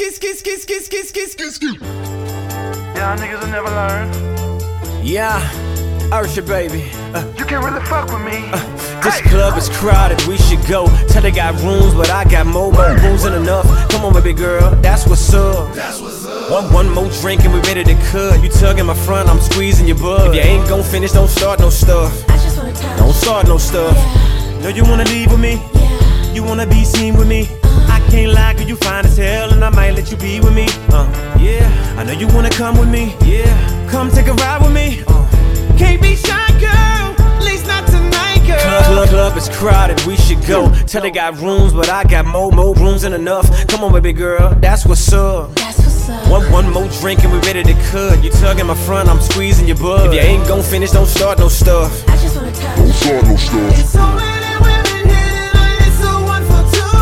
Y'all niggas will never learn. Yeah, Ursha, baby. You can't really fuck with me. This club is crowded, we should go. Tell they got rooms, but I got more rooms than enough. Come on, baby girl, that's what's up. One more drink and we ready to cut. You tugging my front, I'm squeezing your butt. If you ain't gon' finish, don't start no stuff. I just wanna touch. Don't start no stuff. Yeah. Know you wanna leave with me? Yeah. You wanna be seen with me? I can't lie, 'cause you fine as hell, and I might let you be with me. Yeah, I know you wanna come with me. Yeah, come take a ride with me. Can't be shy, girl, at least not tonight, girl. Club is crowded, we should go. Tell they got rooms, but I got more rooms than enough. Come on, baby girl, that's what's up. That's what's up. One more drink and we ready to cut. You tugging my front, I'm squeezing your butt. If you ain't gon' finish, don't start no stuff. I just wanna touch. Don't start no stuff. It's so many women here tonight, it's so 1 for 2.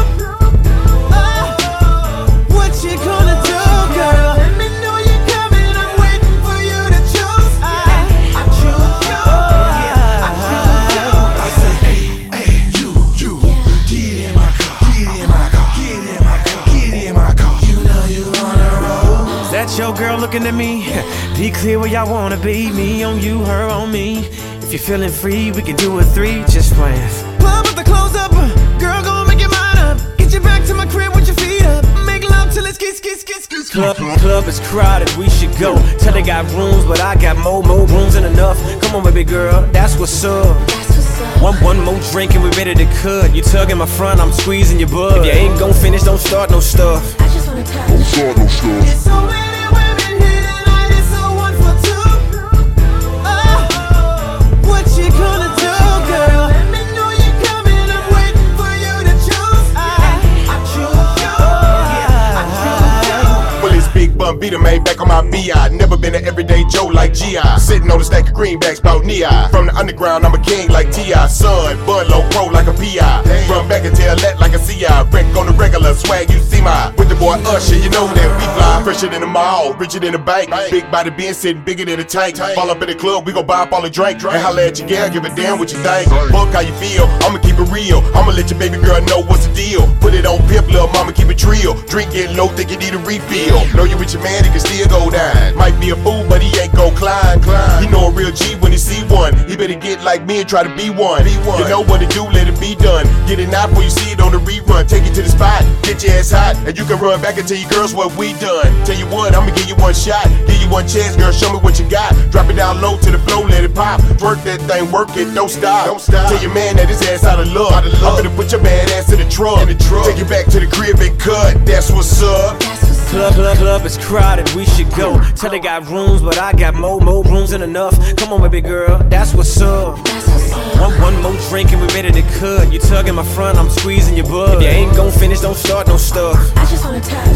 What you gonna do, girl? Let me know you're coming, I'm waiting for you to choose. I choose you, yeah, I choose you. I say, hey, you, get in my car, get in my car, get in my car, get in my car. You know you wanna roll. Is that your girl looking at me? Be clear where y'all wanna be. Me on you, her on me. If you're feeling free, we can do a 3, just playing. Club with the clothes up, girl, go make your mind up. Get you back to my crib with your feet up. Make love till it's kiss. Club is crowded, we should go. Tell they got rooms, but I got more rooms than enough. Come on, baby girl, that's what's up. That's what's up. One more drink and we ready to cut. You tugging my front, I'm squeezing your butt. If you ain't gon' finish, don't start no stuff. I just wanna touch. Don't start no stuff. It's so many women here tonight, it's so 1 for 2. What you gonna do, girl? Let me know you're coming, I'm waiting for you to choose. I choose you, yeah, I choose you. Well, it's Big Bun Beater, man, back on my BI. Never been an everyday Joe like G.I. Sitting on a stack of greenbacks, bout knee-eye. From the underground, I'm a king like T.I. Son, Bud Low Pro like a P.I. Run back and tell that like a C.I. Wreck on the regular, swag you see my. With the boy Usher, you know that we fly. Fresher than the mall, richer than the bank. Big body being sitting bigger than a tank. Fall up in the club, we gon' buy up all the drink. And holla at your girl, give a damn what you think. Fuck how you feel, I'ma keep it real. I'ma let your baby girl know what's the deal. Put it on pimp, little mama, keep it trill. Drink it low, think you need a refill. Know you with your man, he can still go down. Might be a fool, but he ain't gon' climb. He know a real G when he see one. He better get like me and try to be one. You know what to do, let it be done. Get it now before you see it on the rerun. Take it to the spot, get your ass hot, and you can run back and tell your girls what we done. Tell you what, I'ma give you one shot, give you one chance, girl, show me what you got. Drop it down low to the floor, let it pop. Work that thing, work it, don't stop. Tell your man that his ass out of luck. I'm gonna put your bad ass in the trunk. Take you back to the crib and cut. That's what's up. That's what's up. Club is crowded, we should go. Tell they got rooms, but I got more rooms than enough. Come on, baby girl, that's what's up. That's what's up. One more drink and we ready to cut. You tugging my front, I'm squeezing your butt. If you ain't gon' finish, don't start no stuff. I just wanna touch.